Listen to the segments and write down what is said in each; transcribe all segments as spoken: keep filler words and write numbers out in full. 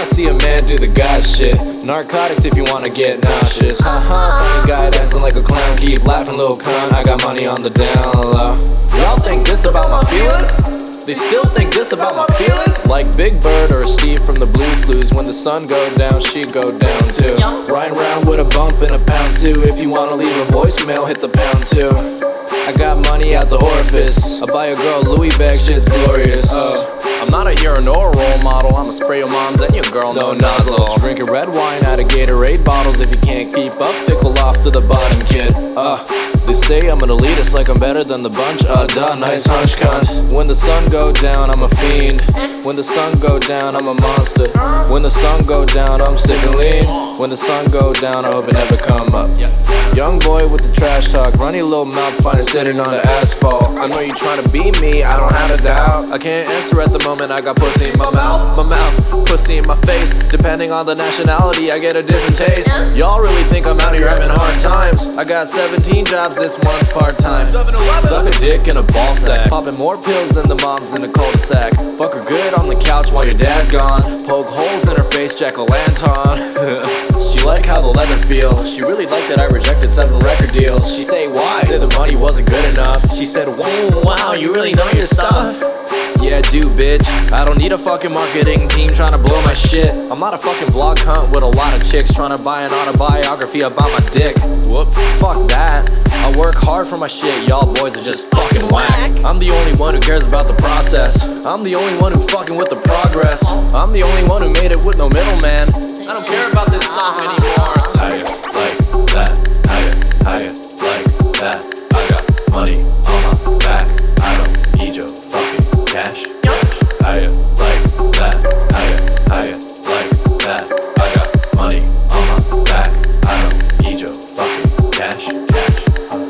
see a man do the God shit. Narcotics if you wanna get nauseous. Haha, funny guy dancing like a clown. Keep laughing, little cunt, I got money on the down low. Y'all think this about my feelings? They still think this about my feelings? Like Big Bird or Steve from the Blues Clues. When the sun go down, she go down too. Riding round with a bump and a pound too. If you wanna leave a voicemail, hit the pound too. I got money out the orifice. I buy a girl Louis bag, shit's glorious. uh, I'm not a hero nor a role model. I'ma spray your moms and your girl, no, no nozzle. Drinking red wine out of Gatorade bottles. If you can't keep up, pickle off to the bottom, kid. Uh, they say I'm an elitist, like I'm better than the bunch. Uh, duh, nice hunch, cunt. When the sun go down, I'm a fiend. When the sun go down, I'm a monster. When the sun go down, I'm sick and lean. When the sun go down, I hope it never come up. Young boy with the trash talk, runny little mouth, find it sitting on the asphalt. I know you trying to be me, I don't have a doubt. I can't answer at the moment, I got pussy in my mouth. My mouth, pussy in my face. Depending on the nationality, I get a different taste. Y'all really think I'm out here having hard times? I got seventeen jobs, this one's part-time. Suck a dick in a ball sack. Popping more pills than the moms in the cul-de-sac. Fuck her good on the couch while your dad's gone. Poke holes in her face, jack-o'-lantern. She like how the leather feels. She really liked that I rejected seven record deals. She say why? Said the money wasn't good enough. She said, whoa, wow, you really know your stuff. Yeah, do, bitch. I don't need a fucking marketing team trying to blow my shit. I'm not a fucking blog hunt with a lot of chicks trying to buy an autobiography about my dick. Whoops, fuck that. I work hard for my shit, y'all boys are just fucking whack. I'm the only one who cares about the process. I'm the only one who fucking with the progress. I'm the only one who made it with no middleman. I don't care about this song anymore. How you like that? How you, how you like that? I got money on my back. I don't need your fucking cash. How you like that? How you, how you like that? I got money on my back. I don't need your fucking cash. Cash.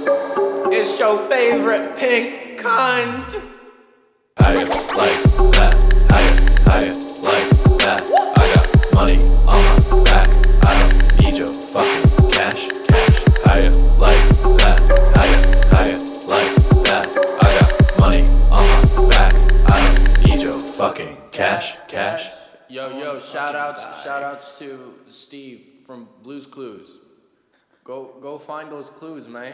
It's your favorite pink cunt. How you like that? How you, how you like that? I got money on my back. I don't need your fucking cash. Cash. How you like that? How you, how you like that? I got money on my back. I don't need your fucking cash. Cash. Yo, yo, shout outs, shout outs to Steve from Blues Clues. Go, go find those clues, man.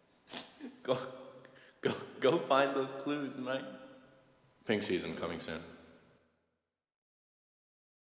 Go, go, go find those clues, man. Pink season coming soon.